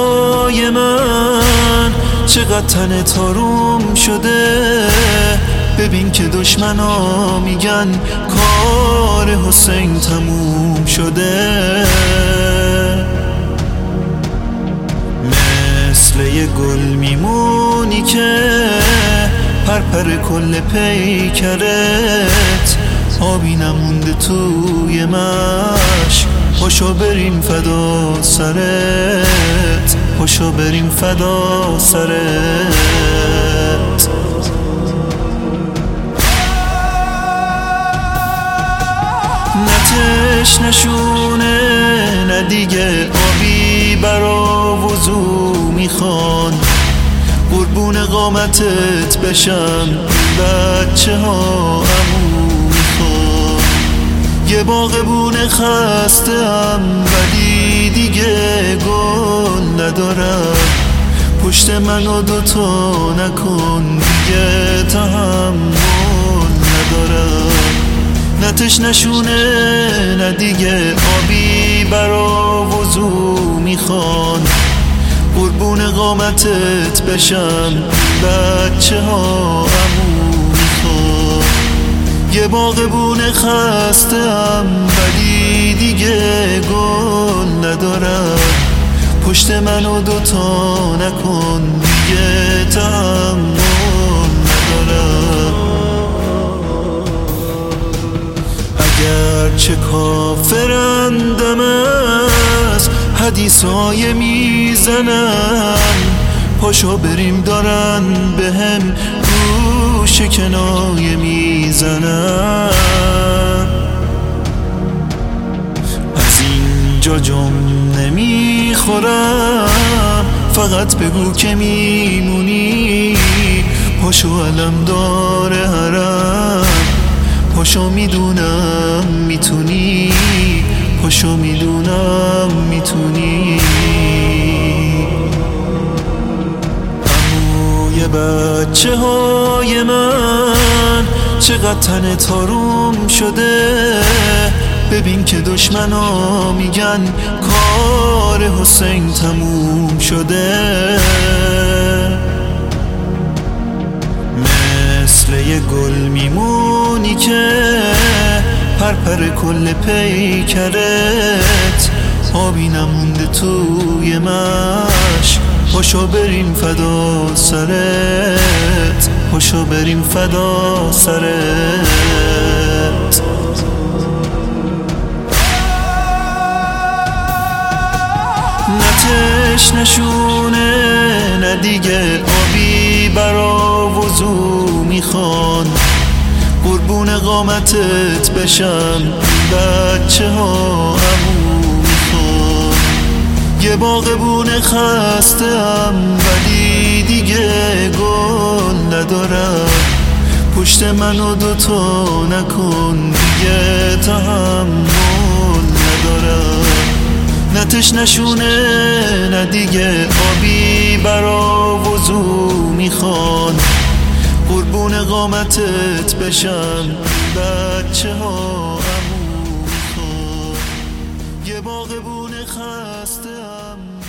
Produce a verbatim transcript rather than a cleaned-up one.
های من چقدر تن تاروم شده. ببین که دشمنا میگن کار حسین تموم شده. مثل یه گل میمونی که پرپر کل پیکرت، آبی نمونده توی مشک. پاشو بریم فدا سرت، پاشو بریم فدا سرت. نتش نشونه نه دیگه، آبی برا وضو میخوان. قربون قامتت بشم بچه ها عمو میخوان. یه باغبون خستم ولی دیگه گل ندارم. پشت منو دوتا نکن دیگه تحمل ندارم. نتش نشونه نه دیگه، آبی برا وضو میخوان. قربون قامتت بشم بچه ها عمو میخوان. یه باغبون خستم ولی دیگه گل ندارم. پشت منو دوتا نکن دیگه تحمل ندارم. اگر چه کافرندم از حدیثای میزنم، پاشو بریم دارن به هم گوش کنایه میزنم. از اینجا جم نمیخورم، فقط بگو که میمونی. پاشو علم داره حرم، پاشو میدونم میتونی. پاشو میدونم میتونی. عموی بچه های من چقدر تن تاروم شده. ببین که دشمنا میگن کار حسین تموم شده. مثل یه گل میمونی که پرپر کل پیکرت، آبی نمونده توی مشک. پاشو بریم فدا سرت، پاشو بریم فدا سرت. نتش نشونه نه دیگه، آبی برا وضو میخوان. قربون قامتت بشم بچه ها عمو میخوان. یه باغبون خستم ولی دیگه گل ندارم. پشت منو دوتا نکن دیگه تحمل ندارم. نتش نشونه نه دیگه، آبی برا وضو میخوان. قربون قامتت بشم بچه ها عمو میخوان. یه باغبون خستم